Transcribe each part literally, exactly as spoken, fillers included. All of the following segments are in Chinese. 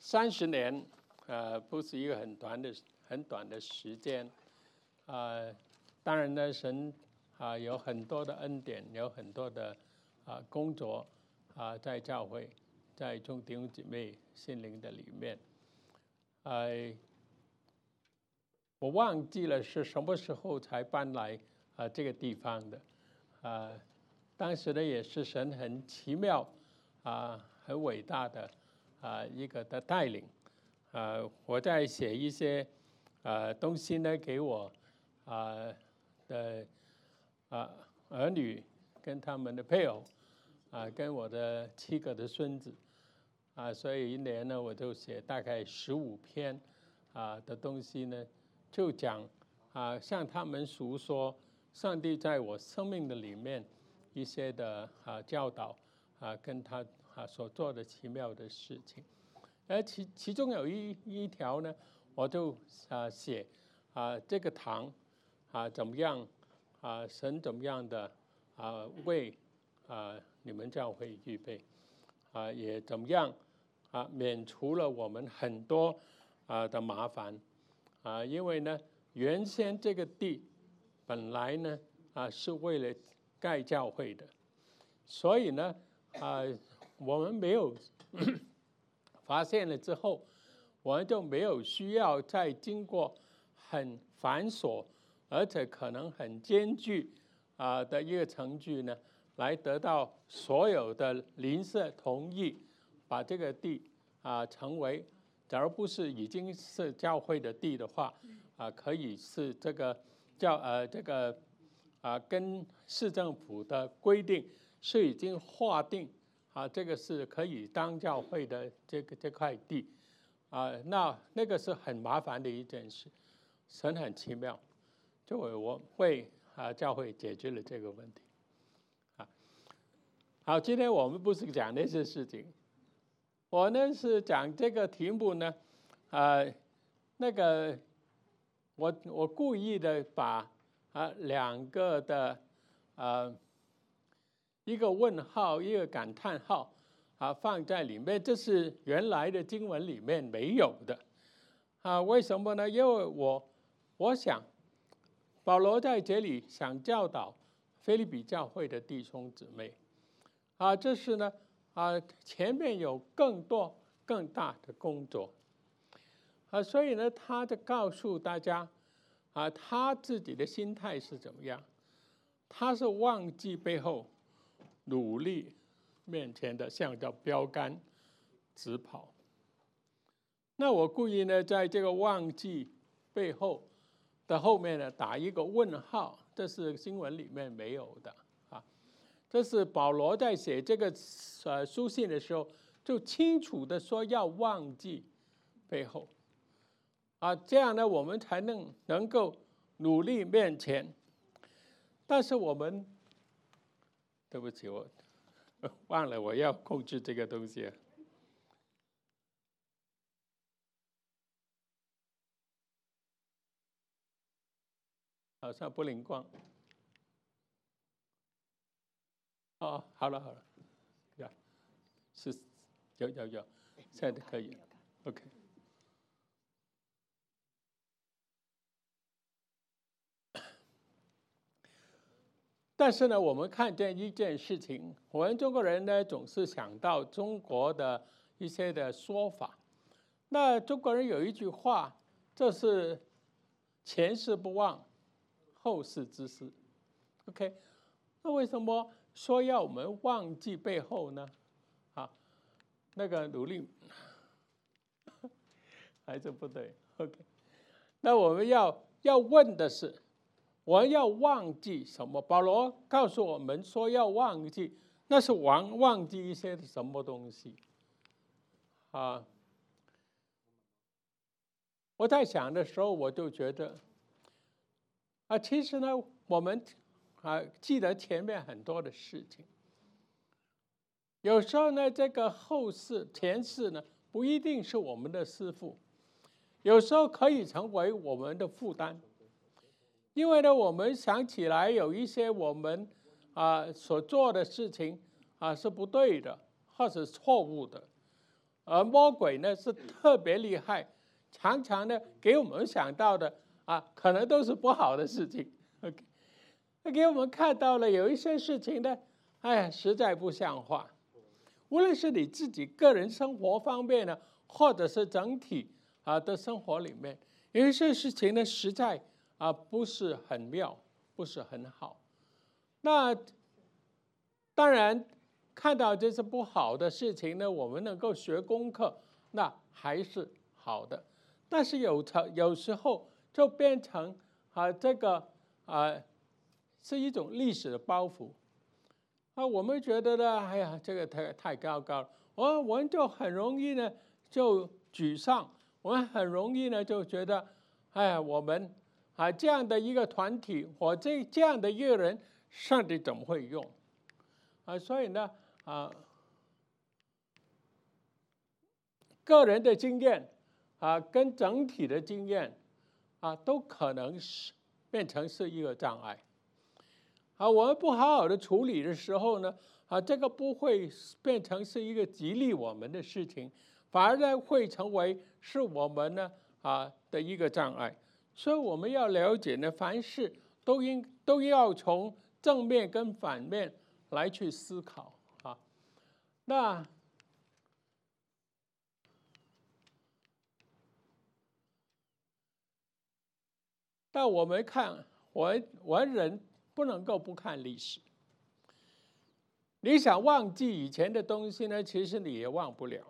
三十年，呃，不是一个很短的、很短的时间，呃，当然呢，神啊、呃、有很多的恩典，有很多的啊、呃、工作啊、呃，在教会，在众弟兄姊妹心灵的里面，呃，我忘记了是什么时候才搬来啊、呃、这个地方的，啊、呃，当时呢也是神很奇妙啊、呃、很伟大的啊、呃、一个的带领。呃，我在写一些呃东西呢，给我啊、呃、的啊、呃、儿女跟他们的配偶啊、呃，跟我的七个的孙子啊、呃，所以一年呢，我就写大概十五篇啊、呃、的东西呢，就讲啊、呃、向他们述说上帝在我生命的里面一些的啊、呃、教导啊、呃，跟他啊所做的奇妙的事情。而其其中有一一条呢，我就啊写啊这个堂啊怎么样啊神怎么样的啊为啊你们教会预备啊也怎么样啊免除了我们很多啊的麻烦啊，因为呢原先这个地本来呢啊是为了盖教会的，所以呢啊我们没有发现了之后，我们就没有需要再经过很繁琐，而且可能很艰巨啊的一个程序呢，来得到所有的邻舍同意，把这个地啊成为，假如不是已经是教会的地的话，啊可以是这个教呃这个啊跟市政府的规定是已经划定。啊，这个是可以当教会的这个这块地，啊，那那个是很麻烦的一件事，神很奇妙，就我为啊教会解决了这个问题，啊，好，今天我们不是讲那些事情，我呢是讲这个题目呢，啊，那个我我故意的把啊两个的啊。一个问号，一个感叹号，啊，放在里面，这是原来的经文里面没有的，啊，为什么呢？因为我我想，保罗在这里想教导腓立比教会的弟兄姊妹，啊，这是呢，啊，前面有更多更大的工作，啊，所以呢，他就告诉大家，啊，他自己的心态是怎么样，他是忘记背后。努力面前的像叫标杆直跑。那我故意呢，在这个忘记背后的后面呢，打一个问号，这是新闻里面没有的啊。这是保罗在写这个呃书信的时候，就清楚的说要忘记背后啊，这样呢，我们才能能够努力面前。但是我们。对不起，我忘了我要控制这个东西。好像不灵光。哦，好了好了，呀，是，有有有，现在可以 ，OK。但是呢，我们看见一件事情，我们中国人呢总是想到中国的一些的说法。那中国人有一句话，这是前事不忘，后事之师。OK， 那为什么说要我们忘记背后呢？啊，那个努力还是不对。OK， 那我们要要问的是。我们要忘记什么？保罗告诉我们说要忘记，那是忘忘记一些什么东西啊？我在想的时候，我就觉得啊，其实呢，我们啊记得前面很多的事情，有时候呢，这个后事前事呢，不一定是我们的师父，有时候可以成为我们的负担。因为呢，我们想起来有一些我们啊所做的事情啊是不对的，或者错误的， 而魔鬼呢是特别厉害，常常呢给我们想到的啊，可能都是不好的事情。OK， 那给我们看到了有一些事情呢，哎呀，实在不像话。无论是你自己个人生活方面呢，或者是整体啊的生活里面，有一些事情呢，实在啊不是很妙，不是很好。那当然看到这些不好的事情呢，我们能够学功课，那还是好的。但是有成有时候就变成啊这个啊是一种历史的包袱。啊，我们觉得呢，哎呀，这个太太高高了，我我们就很容易呢就沮丧，我们很容易呢就觉得，哎呀，我们啊这样的一个团体，我这这样的一个人，上帝怎么会用？啊，所以呢，啊，个人的经验啊跟整体的经验啊，都可能是变成是一个障碍。啊，我们不好好的处理的时候呢，啊，这个不会变成是一个激励我们的事情，反而呢会成为是我们呢啊的一个障碍。所以我们要了解呢，凡事都应都要从正面跟反面来去思考啊。那那我们看，我我人不能够不看历史。你想忘记以前的东西呢，其实你也忘不了。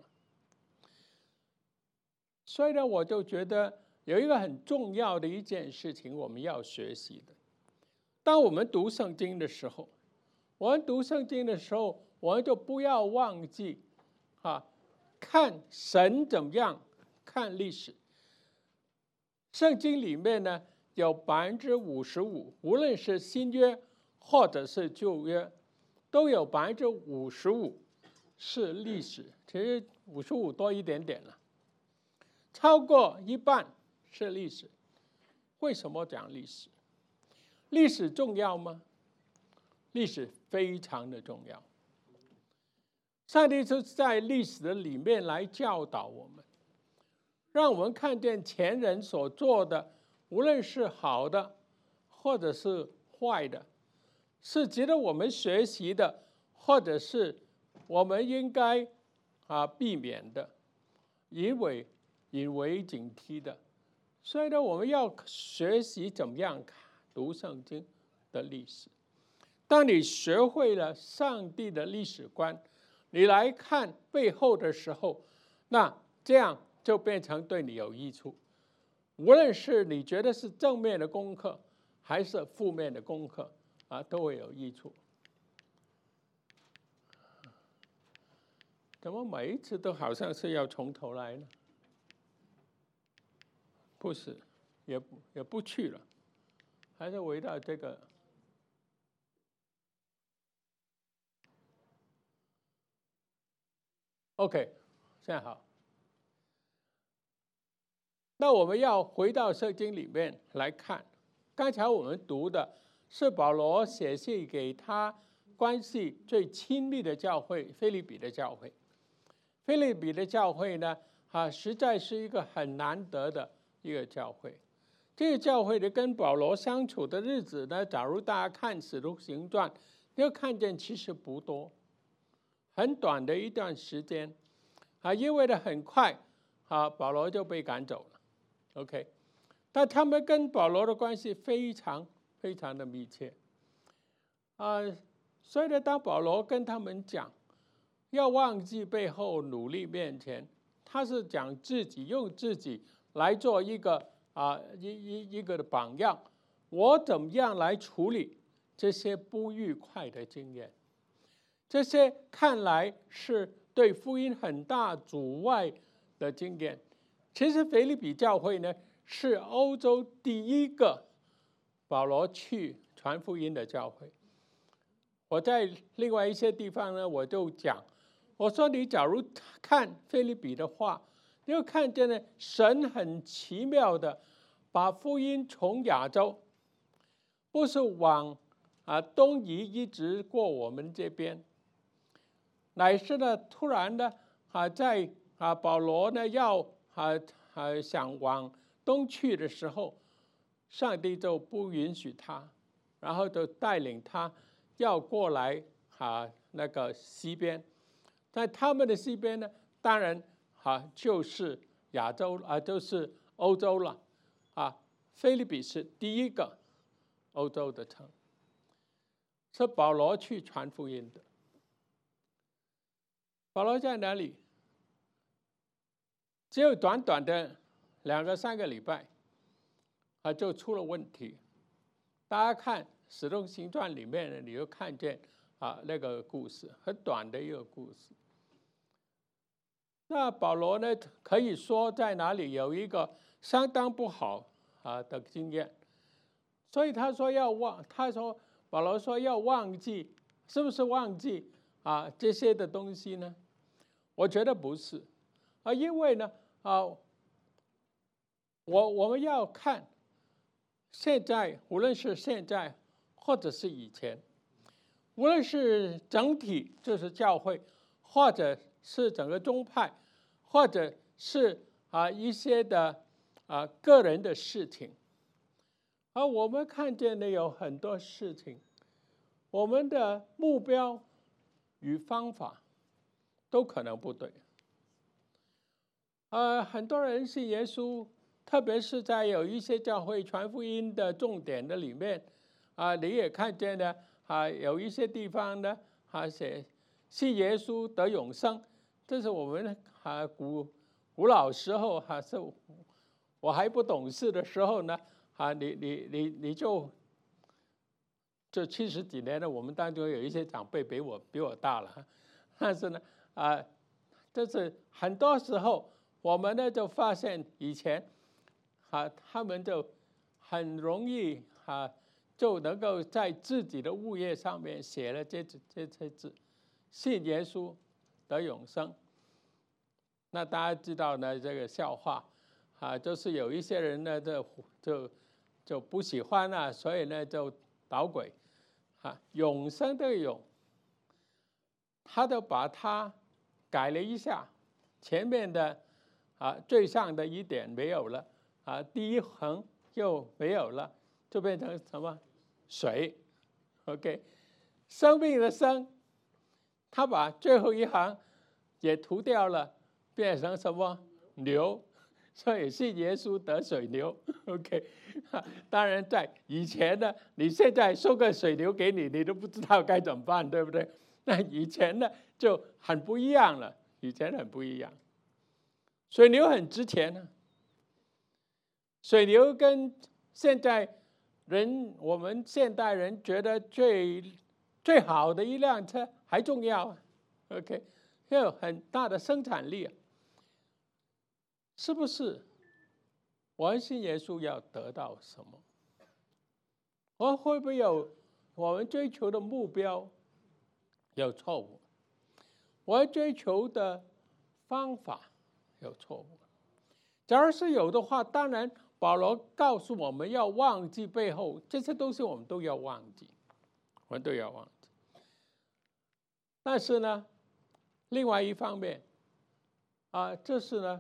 所以呢，我就觉得有一个很重要的一件事情，我们要学习的。当我们读圣经的时候，我们读圣经的时候，我们就不要忘记啊，看神怎么样看历史。圣经里面呢，有百分之五十五，无论是新约或者是旧约，都有百分之五十五是历史，其实五十五多一点点了，超过一半是历史。为什么讲历史？历史重要吗？历史非常的重要。上帝就在历史的里面来教导我们，让我们看见前人所做的，无论是好的或者是坏的，是值得我们学习的，或者是我们应该啊避免的，引为引为警惕的。所以呢，我们要学习怎么样读圣经的历史。当你学会了上帝的历史观，你来看背后的时候，那这样就变成对你有益处。无论是你觉得是正面的功课，还是负面的功课啊，都会有益处。怎么每一次都好像是要从头来呢？不是，也不也不去了，还是回到这个。OK， 现在好。那我们要回到圣经里面来看，刚才我们读的是保罗写信给他关系最亲密的教会腓立比的教会。腓立比的教会呢，啊，实在是一个很难得的一个教会。这个教会的跟保罗相处的日子呢，假如大家看《使徒行传》，你会看见其实不多，很短的一段时间，啊，因为呢很快，啊，保罗就被赶走了。OK， 但他们跟保罗的关系非常非常的密切，啊，所以呢，当保罗跟他们讲要忘记背后，努力面前，他是讲自己用自己来做一个啊一一一个的榜样，我怎么样来处理这些不愉快的经验，这些看来是对福音很大阻碍的经验。其实腓立比教会呢，是欧洲第一个保罗去传福音的教会。我在另外一些地方呢，我就讲，我说你假如看腓立比的话，你会看见呢，神很奇妙的把福音从亚洲，不是往啊东移一直过我们这边，乃是呢突然呢啊在啊，保罗呢要啊啊想往东去的时候，上帝就不允许他，然后就带领他要过来啊那个西边，在他们的西边呢，当然啊就是亚洲啊就是欧洲了啊，腓立比是第一个欧洲的城，是保罗去传福音的。保罗在哪里？只有短短的两个三个礼拜，啊，就出了问题。大家看《使徒行传》里面呢，你就看见啊那个故事，很短的一个故事。那保罗呢，可以说在哪里有一个相当不好啊的经验，所以他说要忘，他说保罗说要忘记，是不是忘记啊这些的东西呢？我觉得不是，啊，因为呢，啊，我我们要看，现在无论是现在或者是以前，无论是整体就是教会，或者是整个宗派，或者是啊一些的啊个人的事情，而我们看见的有很多事情，我们的目标与方法都可能不对。呃，很多人信耶稣，特别是在有一些教会传福音的重点的里面，啊，你也看见呢，啊，有一些地方呢，啊写信耶稣得永生，这是我们啊古古老时候哈、啊、是，我还不懂事的时候呢，啊，你你你你就。这七十几年呢，我们当中有一些长辈比我比我大了，但是呢，啊，这是很多时候我们呢就发现以前，啊，他们就很容易啊就能够在自己的物业上面写了这这这字，信耶稣得永生。那大家知道呢，这个笑话啊，就是有一些人呢，就就就不喜欢啊，所以呢就捣鬼。啊，永生的永，他就把它改了一下，前面的啊最上的一点没有了，啊第一横又没有了，就变成什么水 ，OK， 生命的生，他把最后一行也涂掉了，变成什么牛，所以信耶稣得水牛 ，OK。当然，在以前呢，你现在送个水牛给你，你都不知道该怎么办，对不对？那以前呢就很不一样了，以前很不一样。水牛很值钱呢、啊，水牛跟现在人我们现代人觉得最最好的一辆车还重要啊 ，OK， 有很大的生产力啊，是不是？我们信耶稣要得到什么？我们会不会有我们追求的目标有错误？我们追求的方法有错误？假如是有的话，当然保罗告诉我们要忘记背后，这些东西我们都要忘记，我们都要忘记。但是呢，另外一方面啊，这是呢。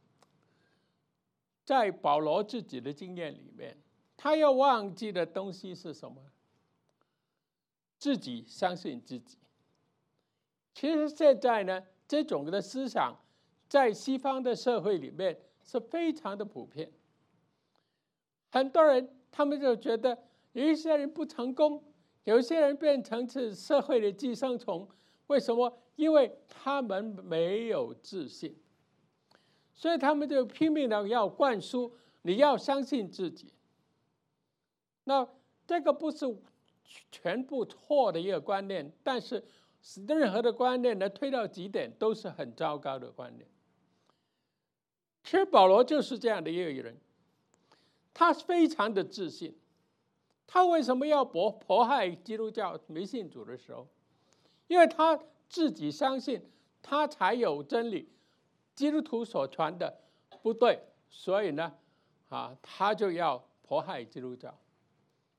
在保罗自己的经验里面，他要忘记的东西是什么？自己相信自己。其实现在呢，这种的思想在西方的社会里面是非常的普遍。很多人他们就觉得有一些人不成功，有一些人变成是社会的寄生虫。为什么？因为他们没有自信。所以他们就拼命的要灌输，你要相信自己。那这个不是全部错的一个观念，但是任何的观念呢，推到极点都是很糟糕的观念。其实保罗就是这样的一个人，他非常的自信。他为什么要迫迫害基督教没信主的时候？因为他自己相信，他才有真理。基督徒所传的不对，所以呢，啊，他就要迫害基督教。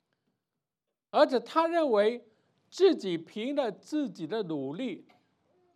而且他认为自己凭着自己的努力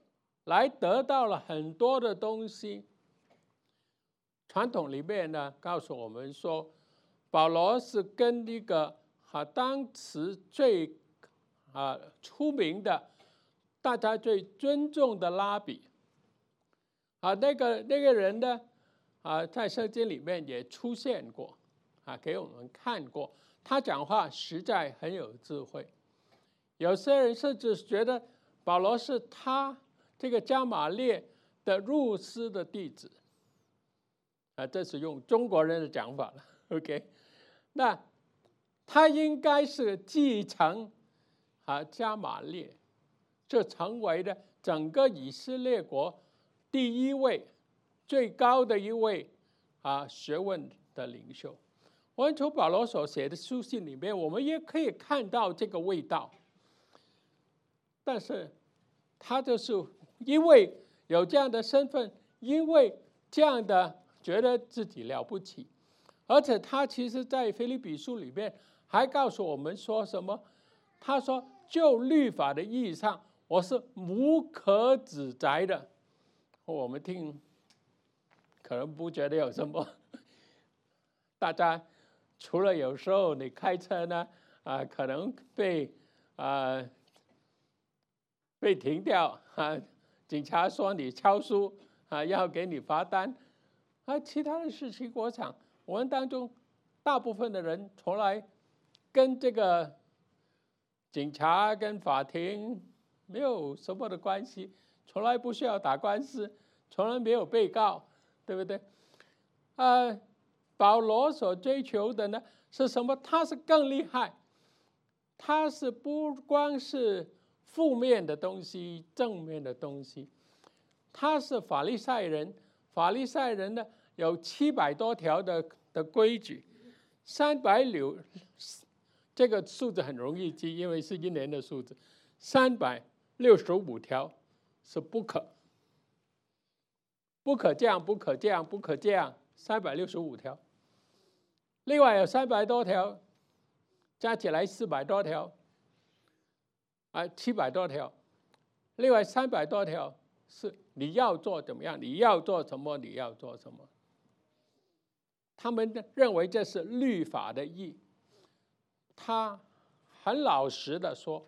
来得到了很多的东西。传统里面呢，告诉我们说，保罗是跟一个啊当时最啊出名的、大家最尊重的拉比啊，那个那个人呢啊，在圣经里面也出现过啊，给我们看过。他讲话实在很有智慧。有些人甚至觉得保罗是他这个加玛列的入师的弟子。啊，这是用中国人的讲法了 ，OK？ 那他应该是继承啊加玛列，这成为了整个以色列国第一位、最高的一位啊学问的领袖。我们从保罗所写的书信里面，我们也可以看到这个味道。但是他就是因为有这样的身份，因为这样的觉得自己了不起，而且他其实在腓立比书里面还告诉我们说什么？他说就律法的意义上，我是无可指摘的。我们听可能不觉得有什么，大家除了有时候你开车呢啊，可能被啊被停掉啊，警察说你超速啊，要给你罚单。啊，其他的事情，我想我们当中大部分的人从来跟这个警察跟法庭没有什么的关系，从来不需要打官司，从来没有被告，对不对？啊，保罗所追求的呢是什么？他是更厉害，他是不光是负面的东西，正面的东西。他是法利赛人，法利赛人呢？有七百多条的的规矩，三百六，这个数字很容易记，因为是一年的数字。三百六十五条是不可，不可这样，不可这样，不可这样，三百六十五条。另外有三百多条，加起来四百多条，啊，七百多条。另外三百多条是你要做怎么样，你要做什么，你要做什么。他们认为这是律法的义。他很老实的说，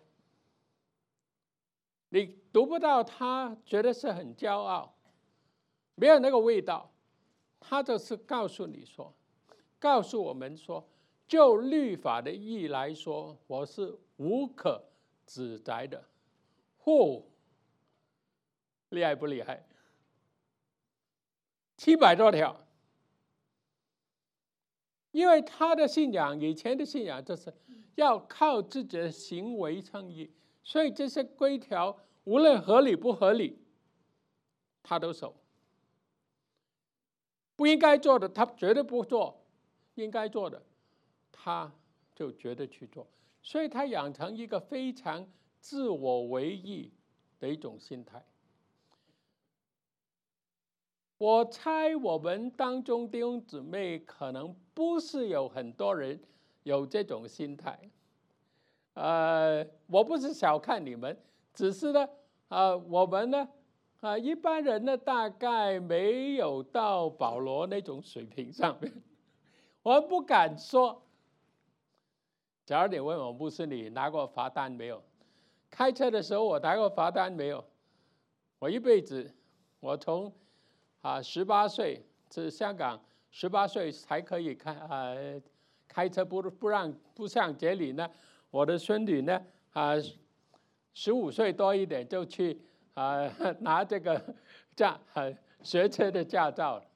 你读不到他觉得是很骄傲，没有那个味道。他就是告诉你说，告诉我们说，就律法的义来说，我是无可指摘的。嚯，厉害不厉害？七百多条。因为他的信仰，以前的信仰就是要靠自己的行为称义，所以这些规条无论合理不合理，他都守。不应该做的，他绝对不做；应该做的，他就绝对去做。所以他养成一个非常自我为义的一种心态。我猜我们当中弟兄姊妹可能不是有很多人有这种心态，呃，我不是小看你们，只是呢，呃，我们呢，啊、呃，一般人呢大概没有到保罗那种水平上面，我们不敢说。假如你问我牧师，你拿过罚单没有？开车的时候我拿过罚单没有？我一辈子，我从啊，十八岁是香港，十八岁才可以开啊开车不不让不像这里呢。我的孙女呢啊，十五岁多一点就去啊拿这个驾啊学车的驾照了。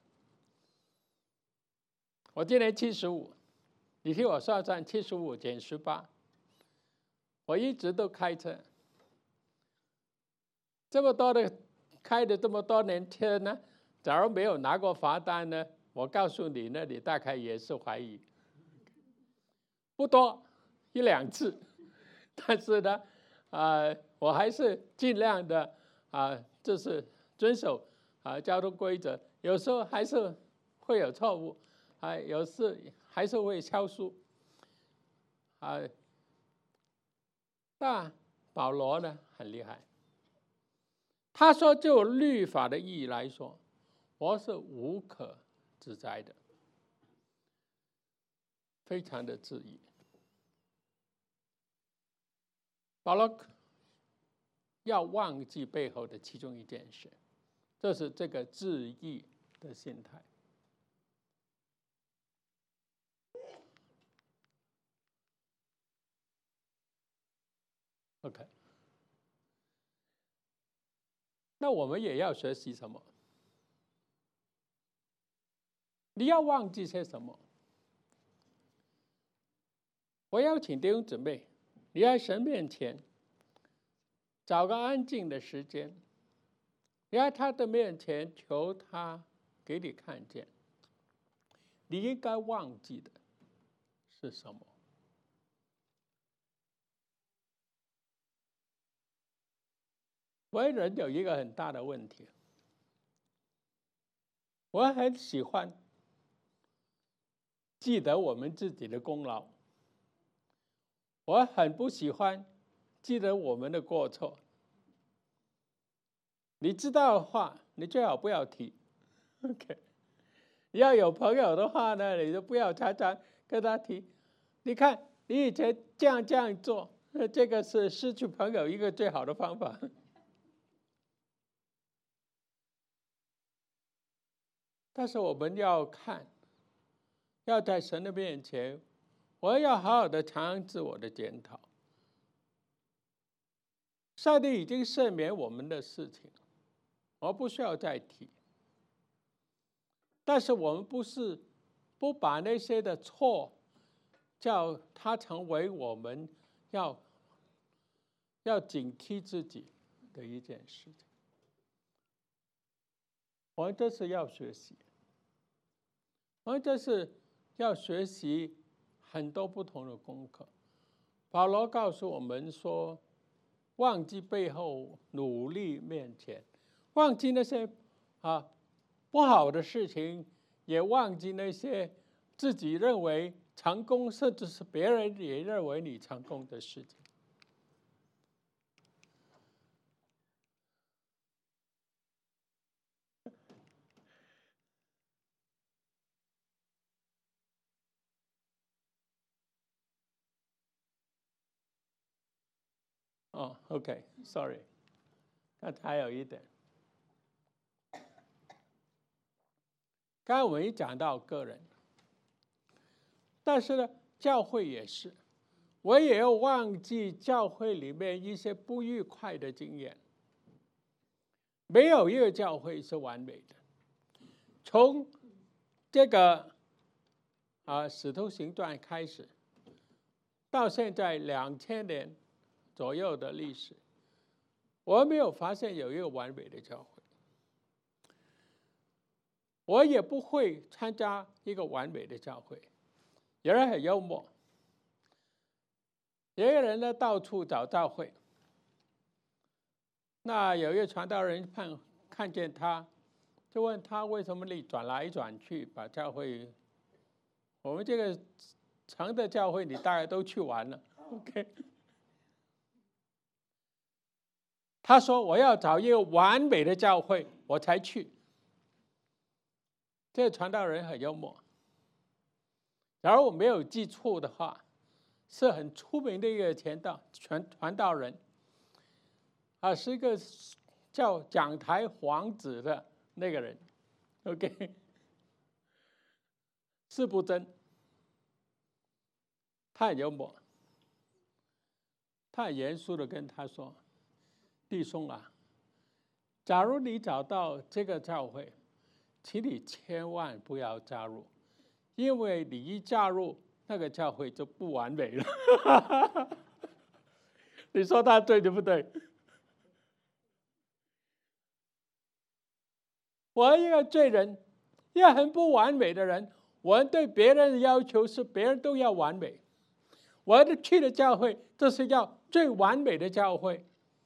我今年七十五，你听我算算，七十五减十八，我一直都开车，这么多的开的这么多年车呢。假如没有拿过罚单呢，我告诉你呢，你大概也是怀疑，不多，一两次，但是呢，啊、呃，我还是尽量的啊、呃，就是遵守啊、呃、交通规则，有时候还是会有错误，啊、呃，有时还是会超速，啊、呃，但保罗呢很厉害， 他说，就律法的意义来说，我是无可指摘的，非常的质疑。保罗要忘记背后的其中一件事，这是这个质疑的心态。OK， 那我们也要学习什么？你要忘记些什么？我邀请弟兄姊妹，你在神面前找个安静的时间，你在他的面前求他给你看见，你应该忘记的是什么？为人有一个很大的问题，我很喜欢记得我们自己的功劳，我很不喜欢记得我们的过错。你知道的话，你最好不要提。OK， 要有朋友的话呢，你就不要常常跟他提。你看，你以前这样这样做，这个是失去朋友一个最好的方法。但是我们要看，要在神的面前，我要好好的常自我的检讨。上帝已经赦免我们的事情，我不需要再提。但是我们不是不把那些的错，叫它成为我们要要警惕自己的一件事情。我们这是要学习，我们这是要学习很多不同的功课。保罗告诉我们说，忘记背后，努力面前，忘记那些啊不好的事情，也忘记那些自己认为成功，甚至是别人也认为你成功的事情。哦 ，OK，Sorry， 那还有一点，刚才我们一讲到个人，但是呢，教会也是，我也要忘记教会里面一些不愉快的经验。没有一个教会是完美的，从这个啊使徒行传开始，到现在两千年左右的历史，我没有发现有一个完美的教会，我也不会参加一个完美的教会。有人很幽默，有一个人呢到处找教会，那有一个传道人看看见他，就问他为什么你转来转去，把教会，我们这个城的教会你大概都去完了 ，OK？ 他说我要找一个完美的教会我才去。这个传道人很幽默，假如我没有记错的话，是很出名的一个传道传传道人，啊，是一个叫讲台皇子的那个人 ，OK， 四不真，他很幽默，他很严肃的跟他说：“弟兄啊，假如你找到这个教会，请你千万不要加入，因为你一加入，那个教会就不完美了。”你说他对对不对？我一个罪人，一个很不完美的人，我们对别人的要求是别人都要完美。我的去的教会，这是要最完美的教会。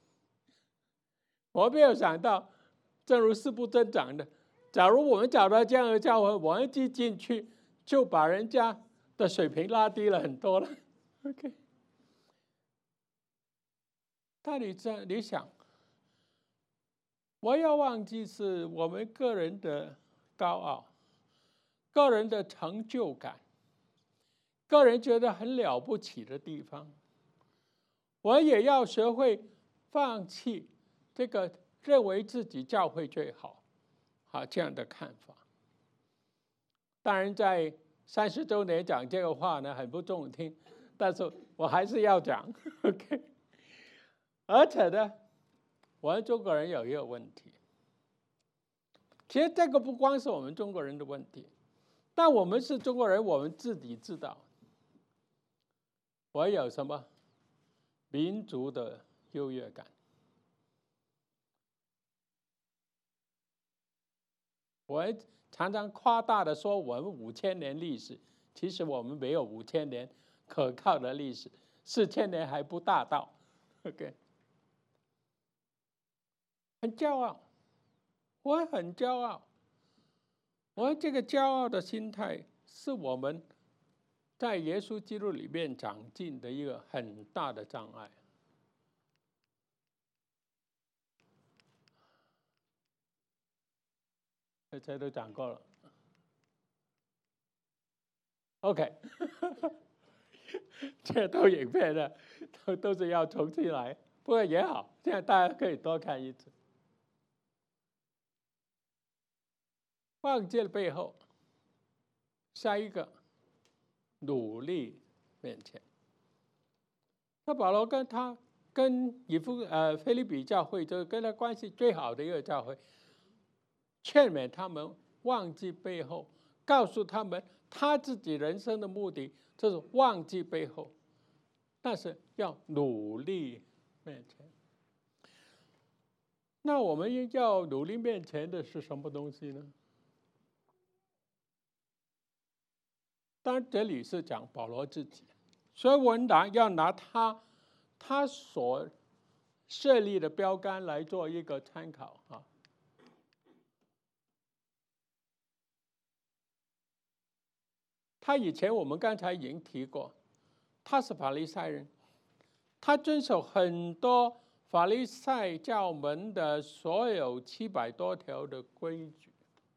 我没有想到，正如四部真讲的，假如我们找到这样的教会，我们一进去就把人家的水平拉低了很多了。OK， 但你这你想， 我要忘记是我们个人的高傲，个人的成就感，个人觉得很了不起的地方。我也要学会放弃这个认为自己教会最好，啊这样的看法。当然，在三十周年讲这个话呢，很不中听，但是我还是要讲 ，OK。而且呢，我们中国人有一个问题，其实这个不光是我们中国人的问题，但我们是中国人，我们自己知道，我有什么民族的优越感。我常常夸大的说我们五千年历史，其实我们没有五千年可靠的历史，四千年还不大到 ，OK。很骄傲，我很骄傲。我这个骄傲的心态是我们在耶稣基督里面长进的一个很大的障碍。这些都讲过了 ，OK 这都影片的，都都是要重新来，不过也好，这样大家可以多看一次。忘记了背后，下一个努力面前。那保罗跟他跟以弗呃腓立比教会，就是跟他关系最好的一个教会，劝勉他们忘记背后，告诉他们他自己人生的目的就是忘记背后，但是要努力面前。那我们要努力面前的是什么东西呢？当然，这里是讲保罗自己，所以我们拿要拿他他所设立的标杆来做一个参考啊。他以前我们刚才已经提过，他是法利赛人，他遵守很多法利赛教门的所有七百多条的规矩。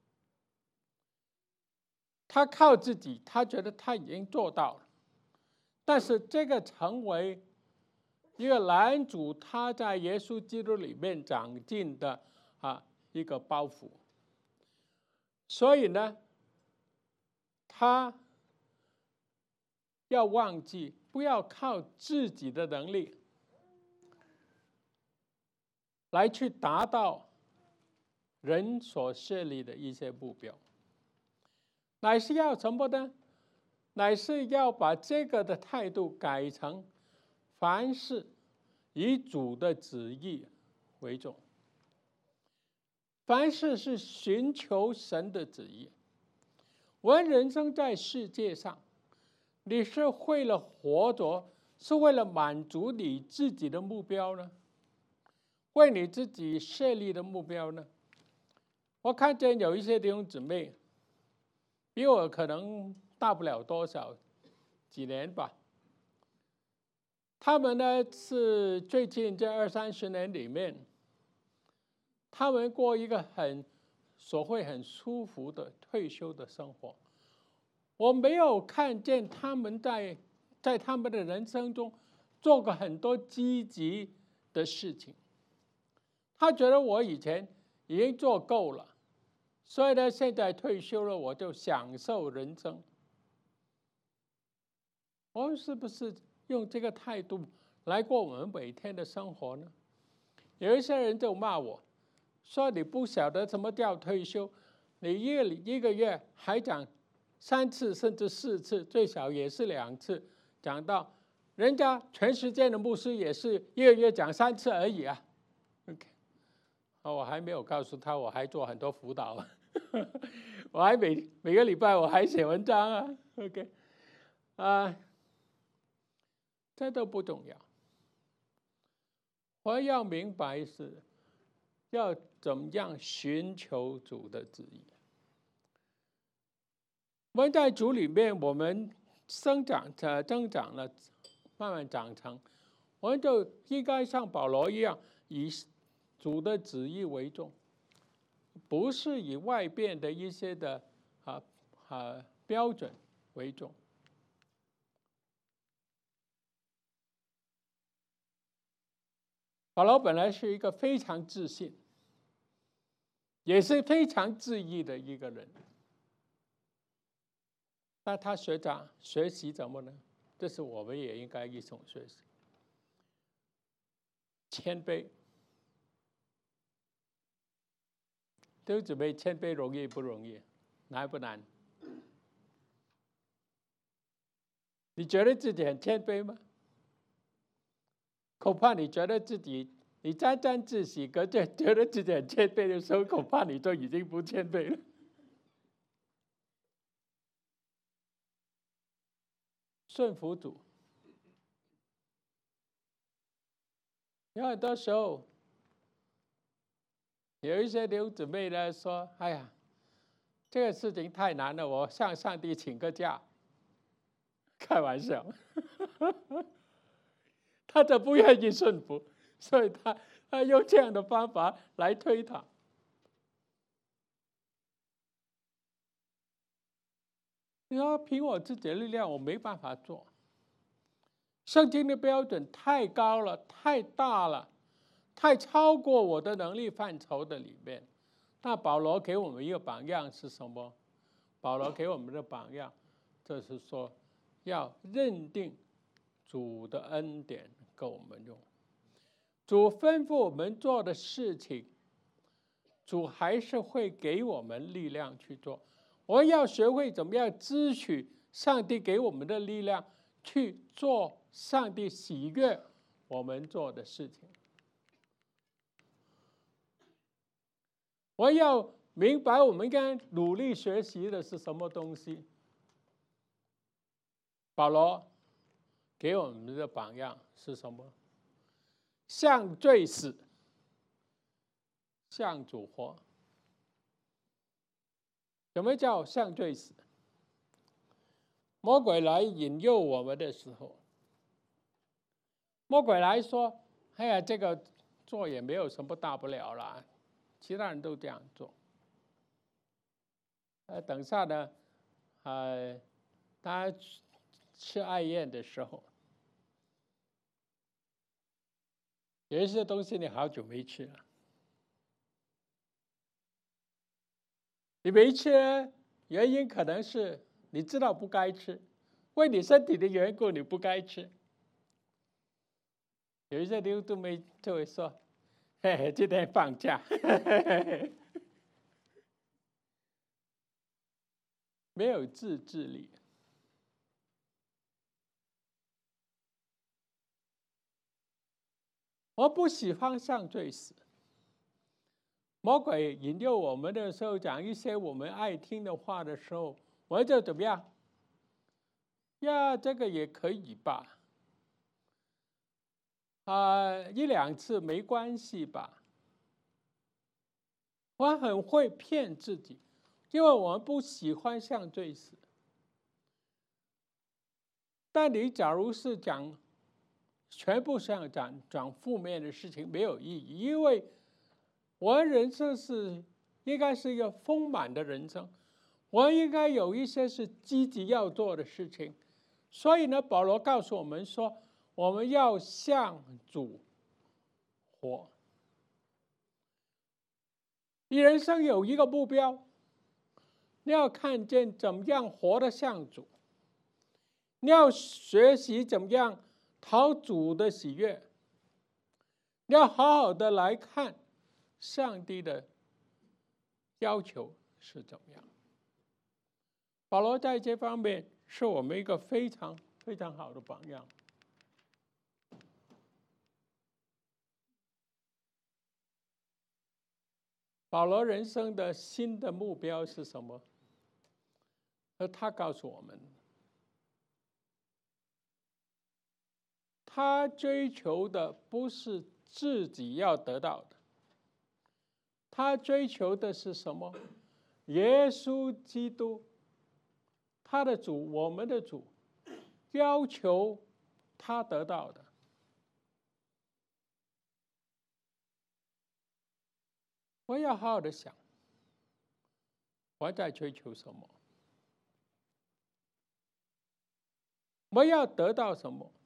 他靠自己，他觉得他已经做到了，但是这个成为一个拦阻他在耶稣基督里面长进的啊一个包袱。所以呢，他要忘记，不要靠自己的能力来去达到人所设立的一些目标。乃是要什么呢？乃是要把这个的态度改成，凡事以主的旨意为重，凡事是寻求神的旨意。我们人生在世界上，你是为了活着，是为了满足你自己的目标呢，为你自己设立的目标呢？我看见有一些弟兄姊妹，比我可能大不了多少几年吧。他们呢是最近这二三十年里面，他们过一个很所谓很舒服的退休的生活。我没有看见他们在在他们的人生中做过很多积极的事情。他觉得我以前已经做够了，所以呢，现在退休了，我就享受人生。我们是不是用这个态度来过我们每天的生活呢？有一些人就骂我，说你不晓得什么叫退休，你一个一个月还讲三次甚至四次，最少也是两次，讲到人家全世界的牧师也是一个月讲三次而已啊。OK， 我还没有告诉他，我还做很多辅导，我还每每个礼拜我还写文章啊。OK， 啊。这都不重要，我要明白是要怎么样寻求主的旨意。我们在主里面，我们生长呃增长了，慢慢长成，我们就应该像保罗一样，以主的旨意为重，不是以外边的一些的啊啊标准为重。保罗本来是一个非常自信，也是非常自义的一个人，那他学长学习怎么呢？这是我们也应该一种学习，谦卑。弟兄姊妹，谦卑容易不容易？难不难？你觉得自己很谦卑吗？恐怕你觉得自己，你沾沾自喜，可觉觉得自己很谦卑的时候，恐怕你就已经不谦卑了。顺服主，有很多时候，有一些弟兄姊妹呢说：“哎呀，这个事情太难了，我向上帝请个假。”开玩笑，他就不愿意顺服，所以他他用这样的方法来推搪。你说凭我自己的力量，我没办法做。圣经的标准太高了，太大了，太超过我的能力范畴的里面。那保罗给我们一个榜样是什么？保罗给我们的榜样，就是说要认定主的恩典够我们用。主吩咐我们做的事情，主还是会给我们力量去做。我们要学会怎么样支取上帝给我们的力量，去做上帝喜悦我们做的事情。我要明白我们应该努力学习的是什么东西。保罗给我们的榜样是什么？向罪死，向主活。什么叫向罪死？魔鬼来引诱我们的时候，魔鬼来说：“哎呀，这个做也没有什么大不了啦，其他人都这样做。”呃，等下呢，呃，他吃爱宴的时候，有一些东西你好久没吃了，你没吃，原因可能是你知道不该吃，为你身体的缘故你不该吃。有一些弟兄姊妹就会说：“嘿嘿，今天放假。”没有自制力。我不喜欢向罪死。魔鬼引诱我们的时候，讲一些我们爱听的话的时候，我就怎么样？呀，这个也可以吧？啊、呃，一两次没关系吧？我很会骗自己，因为我们不喜欢向罪死。但你假如是讲全部上讲讲负面的事情，没有意义，因为我的人生是应该是一个丰满的人生，我应该有一些是积极要做的事情。所以呢，保罗告诉我们说，我们要向主活。你人生有一个目标，你要看见怎么样活得像主，你要学习怎么样讨主的喜悦，你要好好的来看上帝的要求是怎么样。保罗在这方面是我们一个非常非常好的榜样。保罗人生的新的目标是什么？而他告诉我们，他追求的不是自己要得到的，他追求的是什么？耶稣基督，他的主，我们的主，要求他得到的。 我要好好的想，我在追求什么？我要得到什么？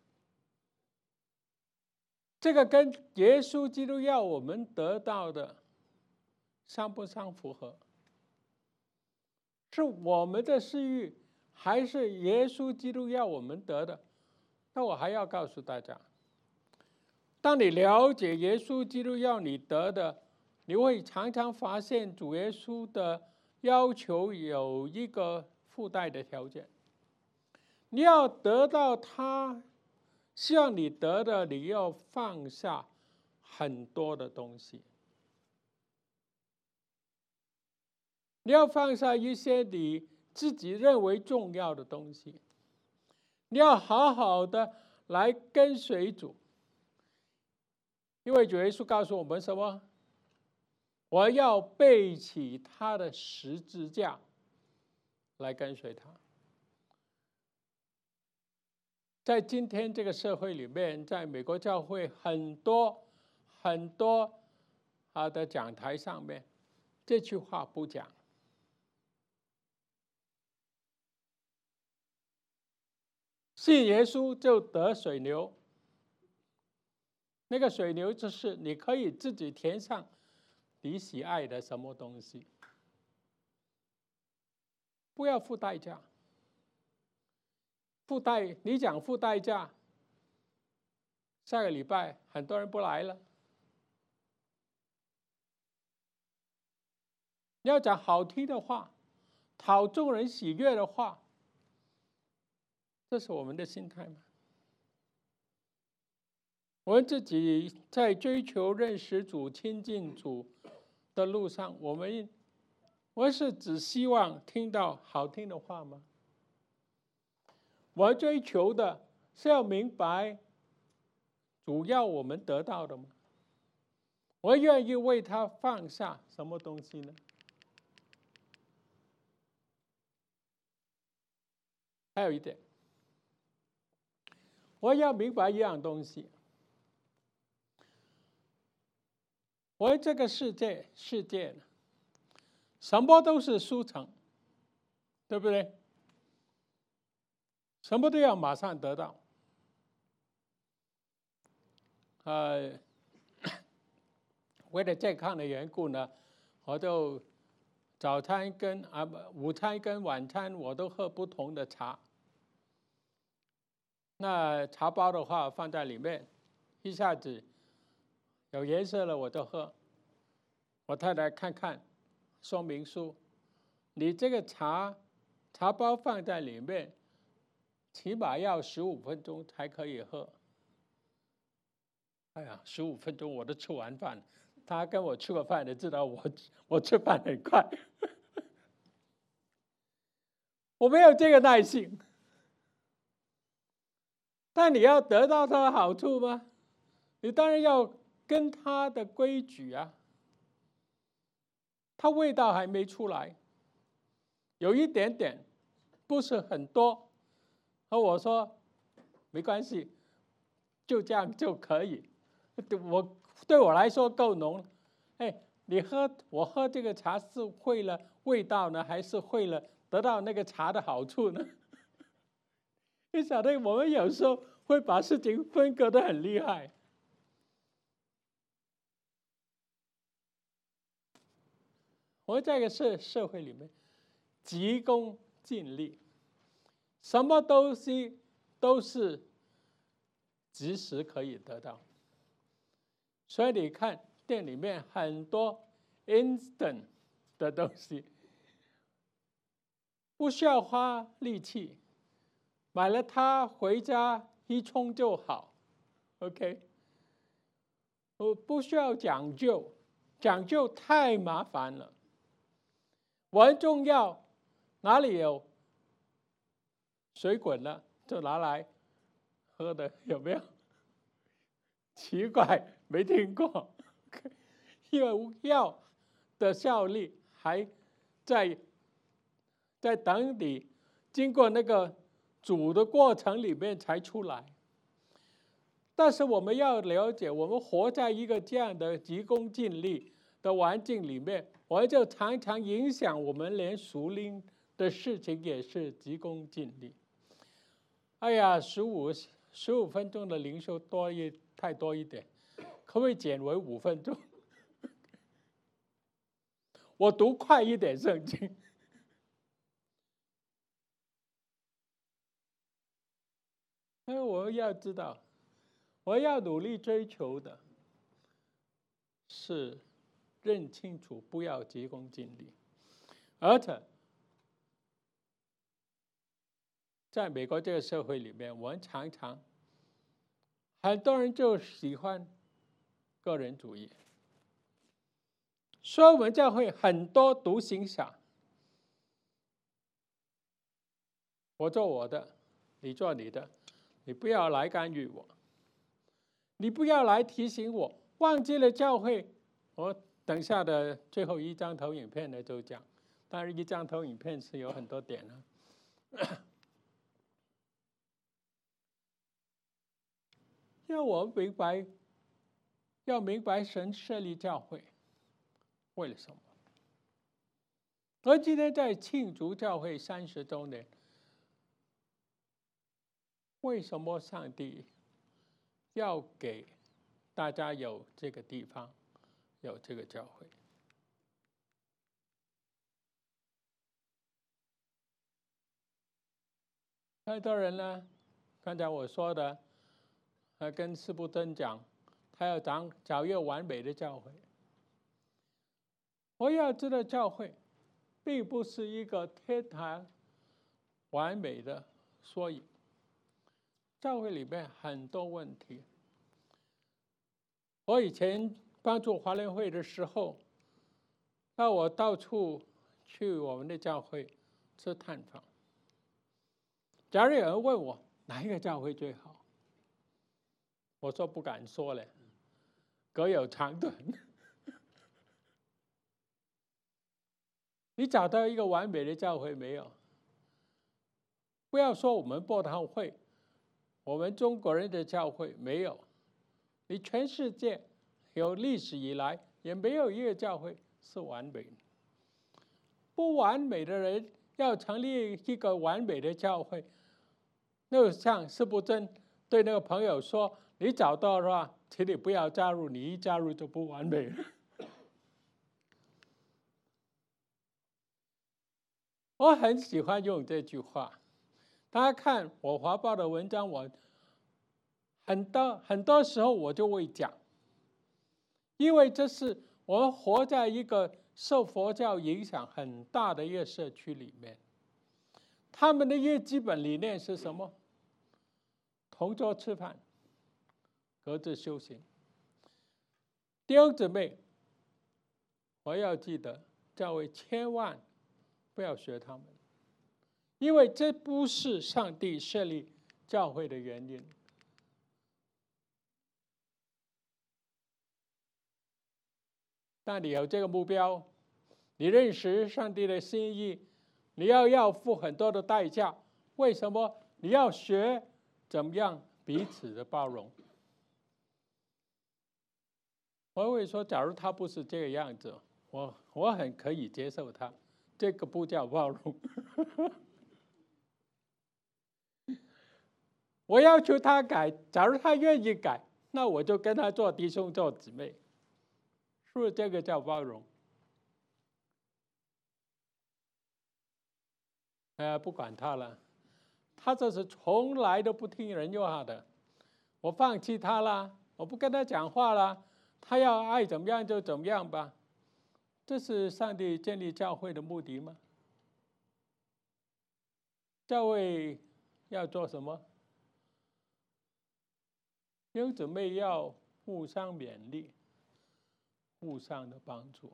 这个跟耶稣基督要我们得到的相不相符合？是我们的私欲，还是耶稣基督要我们得的？那我还要告诉大家，当你了解耶稣基督要你得的，你会常常发现主耶稣的要求有一个附带的条件。你要得到他希望你得的，你要放下很多的东西，你要放下一些你自己认为重要的东西，你要好好的来跟随主，因为主耶稣告诉我们什么？我要背起他的十字架来跟随他。在今天这个社会里面，在美国教会很多很多啊的讲台上面，这句话不讲。信耶稣就得水牛，那个水牛就是你可以自己填上你喜爱的什么东西，不要付代价。付代，你讲付代价，下个礼拜很多人不来了。你要讲好听的话，讨众人喜悦的话，这是我们的心态吗？我们自己在追求认识主、亲近主的路上，我们我是只希望听到好听的话吗？我追求的是要明白主要我们得到的吗？我愿意为他放下什么东西呢？还有一点，我要明白一样东西，我这个世界世界什么都是速成，对不对？什么都要马上得到。呃，为了健康的缘故呢，我就早餐跟啊不午餐跟晚餐我都喝不同的茶。那茶包的话放在里面，一下子有颜色了我就喝。我太太看看说明书，你这个茶茶包放在里面，起码要十五分钟才可以喝。哎呀，十五分钟我都吃完饭，他跟我吃过饭的知道我我吃饭很快，我没有这个耐性。但你要得到它的好处吗？你当然要跟它的规矩啊。它味道还没出来，有一点点，不是很多。和我说没关系，就这样就可以。我对我来说够浓。哎，你喝我喝这个茶是为了味道呢，还是为了得到那个茶的好处呢？你晓得我们有时候会把事情分割得很厉害。我们在这个社社会里面，急功近利，什么东西都是即时可以得到。所以你看店里面很多 instant 的东西，不需要花力气，买了它回家一冲就好 ，OK？ 我不需要讲究，讲究太麻烦了。很重要，哪里有水滚了就拿来喝的，有没有？奇怪，没听过。因为药的效力还在在等你经过那个煮的过程里面才出来。但是我们要了解，我们活在一个这样的急功近利的环境里面，我们就常常影响我们，连属灵的事情也是急功近利。哎呀，十五十五分钟的灵修多一太多一点，可不可以减为五分钟？我读快一点圣经。因为我要知道，我要努力追求的是认清楚，不要急功近利。而且，在美国这个社会里面，我们常常很多人就喜欢个人主义，所以我们教会很多独行侠，我做我的，你做你的，你不要来干预我，你不要来提醒我，忘记了教会。我等下的最后一张投影片呢就讲，当然一张投影片是有很多点啊。要我们明白，要明白神设立教会为了什么。而今天在庆祝教会三十周年，为什么上帝要给大家有这个地方，有这个教会？太多人呢，刚才我说的，他跟司布真讲，他要找找一个完美的教会。我要知道，教会并不是一个天堂完美的缩影。教会里面很多问题。我以前帮助华联会的时候，那我到处去我们的教会吃探访。假如有人问我哪一个教会最好，我说不敢说了，各有长短。你找到一个完美的教会没有？不要说我们播堂会，我们中国人的教会没有，你全世界有历史以来也没有一个教会是完美的。不完美的人要成立一个完美的教会，就像司布真对那个朋友说：“你找到的话，请你不要加入，你一加入就不完美了。”我很喜欢用这句话。大家看我华报的文章，我很多很多时候我就会讲，因为这是我们活在一个受佛教影响很大的一个社区里面，他们的一个基本理念是什么？同桌吃饭，各自修行。弟兄姊妹，我要记得，教会千万不要学他们，因为这不是上帝设立教会的原因。当你有这个目标，你认识上帝的心意，你要要付很多的代价。为什么？你要学怎么样彼此的包容。我会说，假如他不是这个样子，我我很可以接受他，这个不叫包容。我要求他改，假如他愿意改，那我就跟他做弟兄做姊妹，是不是这个叫包容？哎，不管他了，他这是从来都不听人话的。我放弃他了，我不跟他讲话了，他要爱怎么样就怎么样吧。这是上帝建立教会的目的吗？教会要做什么？弟兄姊妹要互相勉励，互相的帮助。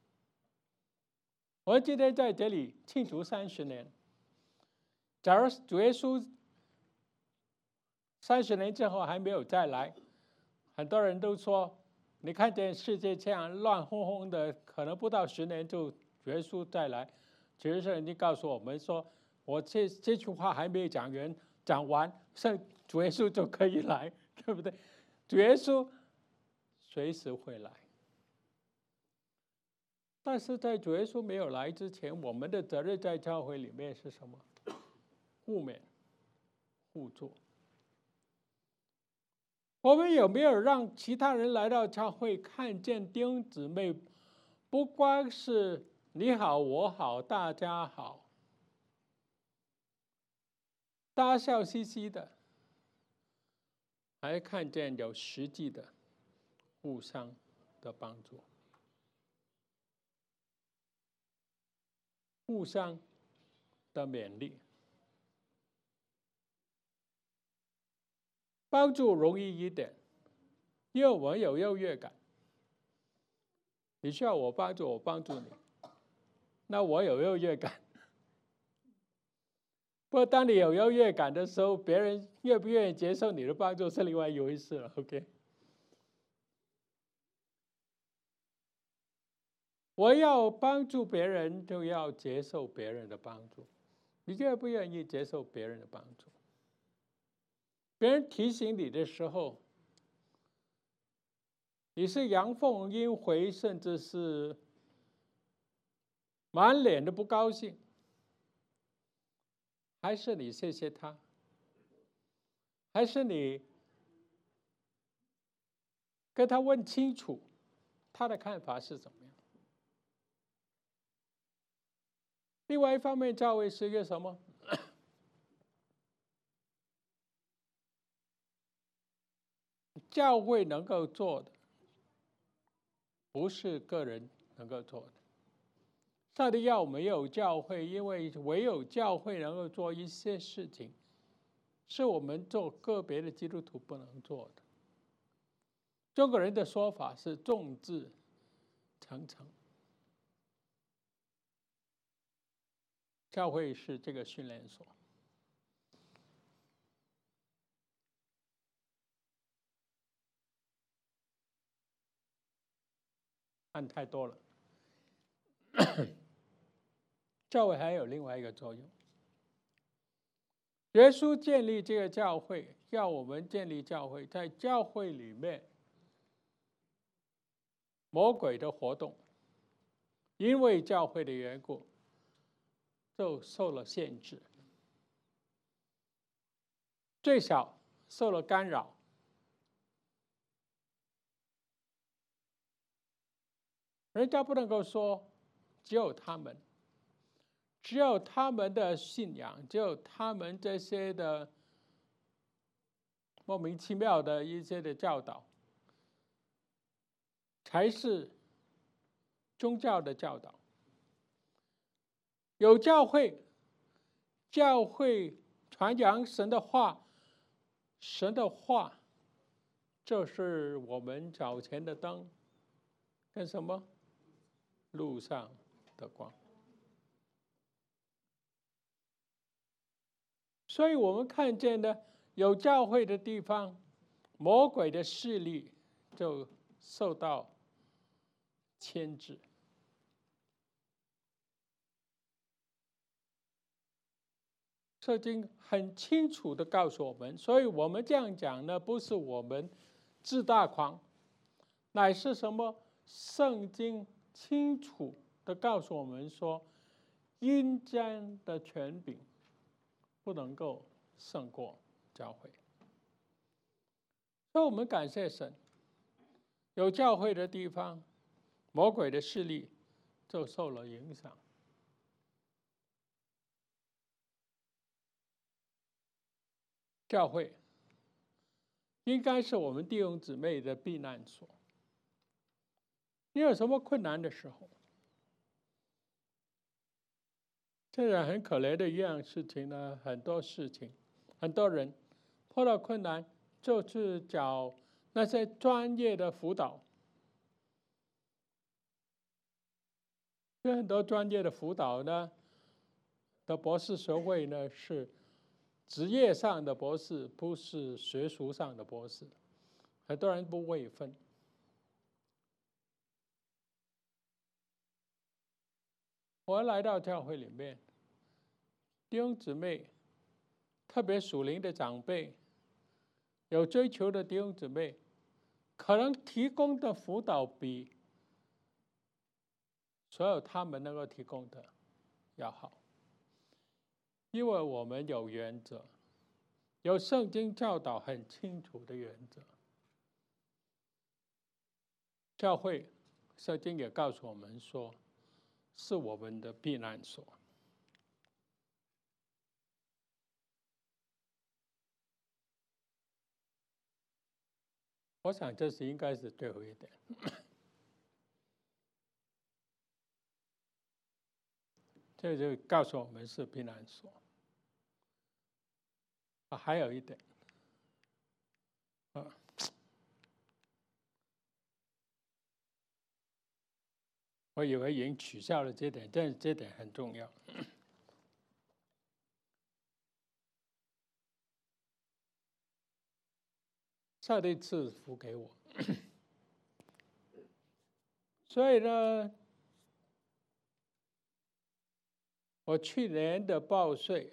我今天在这里庆祝三十年。假如主耶稣三十年之后还没有再来，很多人都说，你看见世界这样乱哄哄的，可能不到十年就主耶稣再来。其实圣经告诉我们说，我这这句话还没有讲完，讲完，圣主耶稣就可以来，对不对？主耶稣随时会来。 但是在主耶稣没有来之前，我们的责任在教会里面是什么？互勉、互助。我们有没有让其他人来到教会，看见弟兄姊妹不光是你好我好大家好，大家笑嘻嘻的，还看见有实际的互相的帮助，互相的勉励。帮助容易一点，因为我们有优越感。你需要我帮助，我帮助你，那我有优越感。不过，当你有优越感的时候，别人愿不愿意接受你的帮助是另外一回事了。OK， 我要帮助别人，就要接受别人的帮助。你愿不愿意接受别人的帮助？别人提醒你的时候，你是阳奉阴回，甚至是满脸的不高兴，还是你谢谢他？还是你跟他问清楚他的看法是怎么样？另外一方面，教会是一个什么？教会能够做的，不是个人能够做的。上帝要我们有教会，因为唯有教会能够做一些事情，是我们做个别的基督徒不能做的。中国人的说法是众志成城，教会是这个训练所。看太多了。教会还有另外一个作用，耶稣建立这个教会，要我们建立教会，在教会里面，魔鬼的活动，因为教会的缘故，就受了限制，最少受了干扰。人家不能够说只有他们，只有他们的信仰，只有他们这些的莫名其妙的一些的教导，才是宗教的教导。有教会，教会传扬神的话，神的话就是我们脚前的灯，跟什么？路上的光。所以我们看见的有教会的地方，魔鬼的势力就受到牵制。圣经很清楚的告诉我们，所以我们这样讲呢，不是我们自大狂，乃是什么？圣经清楚的告诉我们说，阴间的权柄不能够胜过教会。所以我们感谢神，有教会的地方，魔鬼的势力就受了影响。教会应该是我们弟兄姊妹的避难所。你有什么困难的时候，这是很可怜的一样事情呢。很多事情，很多人碰到困难，就去找那些专业的辅导。有很多专业的辅导呢的博士学位呢，是职业上的博士，不是学术上的博士。很多人不会分。我来到教会里面，弟兄姊妹，特别属灵的长辈，有追求的弟兄姊妹，可能提供的辅导比所有他们能够提供的要好，因为我们有原则，有圣经教导很清楚的原则。教会，圣经也告诉我们说，是我们的避难所。我想这是应该是最后一点。这就告诉我们是避难所。啊，还有一点，啊，我以为已经取消了这点，但这点很重要。上帝赐福给我，所以呢，我去年的报税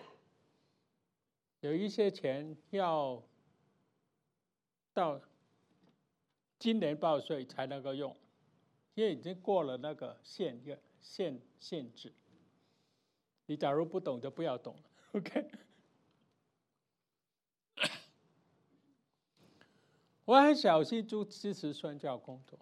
有一些钱要到今年报税才能够用，因为已经过了那个限月限限制。你假如不懂就不要懂 ，OK？ 我很小心就支持宣教工作，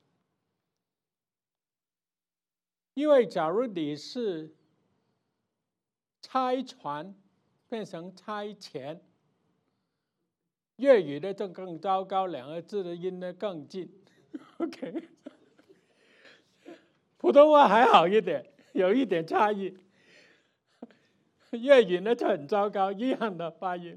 因为假如你是拆船变成拆钱，粤语的就更糟糕，两个字的音呢更近 ，OK？ 普通话还好一点，有一点差异，粤语呢就很糟糕，一样的发音。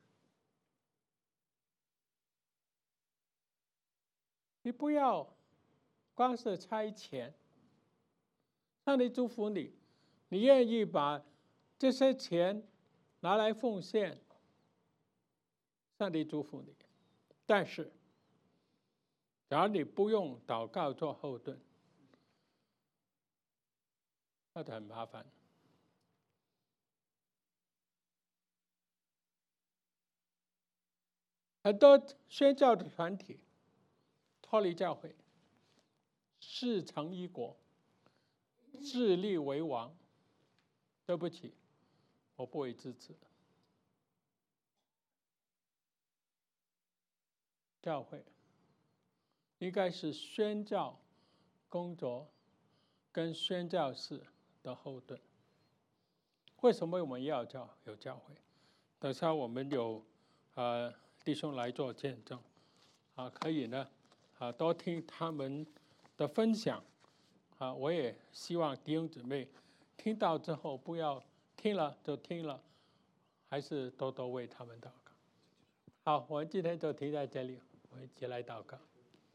你不要光是拆钱，上帝祝福你，你愿意把这些钱拿来奉献，上帝祝福你。但是，假如你不用祷告做后盾，那就很麻烦。很多宣教的团体脱离教会，自成一国，自立为王。对不起，我不会支持。教会应该是宣教工作跟宣教士的后盾。为什么我们要教有教会？等下我们有呃弟兄来做见证，啊，可以呢，啊，多听他们的分享，啊，我也希望弟兄姊妹听到之后不要听了就听了，还是多多为他们祷告。好，我们今天就停在这里，我们一起来祷告。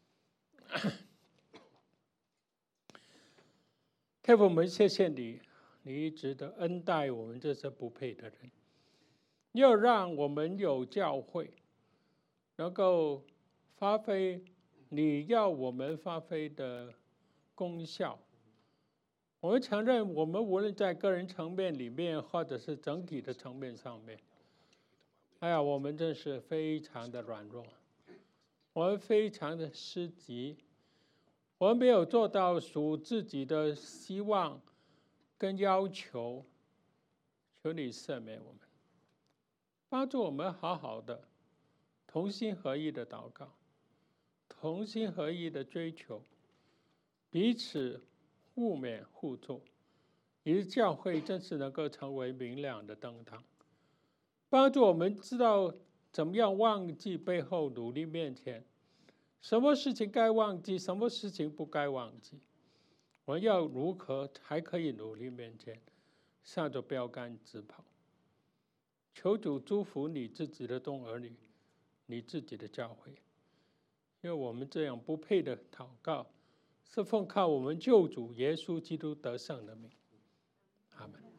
天父，我们谢谢你，你一直的恩待我们这些不配的人，又让我们有教会，能够发挥你要我们发挥的功效。我们承认，我们无论在个人层面里面，或者是整体的层面上面，哎呀，我们真是非常的软弱，我们非常的失极，我们没有做到属自己的希望跟要求，求你赦免我们，帮助我们好好的同心合意的祷告，同心合意的追求，彼此互勉互助，以致教会真是能够成为明亮的灯塔，帮助我们知道怎么样忘记背后，努力面前，什么事情该忘记，什么事情不该忘记，我们要如何还可以努力面前，向着标杆直跑。求主祝福你自己的众儿女，你自己的教会，因为我们这样不配的祷告，是奉靠我们救主耶稣基督得胜的名。阿们。